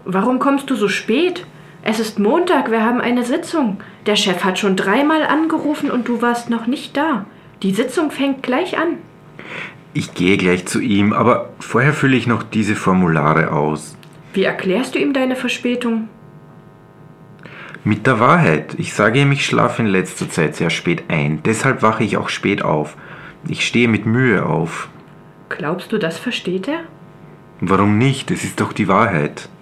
Warum kommst du so spät? Es ist Montag, wir haben eine Sitzung. Der Chef hat schon 3-mal angerufen und du warst noch nicht da. Die Sitzung fängt gleich an. Ich gehe gleich zu ihm, aber vorher fülle ich noch diese Formulare aus. Wie erklärst du ihm deine Verspätung? Mit der Wahrheit. Ich sage ihm, ich schlafe in letzter Zeit sehr spät ein. Deshalb wache ich auch spät auf. Ich stehe mit Mühe auf. Glaubst du, das versteht er? Warum nicht? Es ist doch die Wahrheit.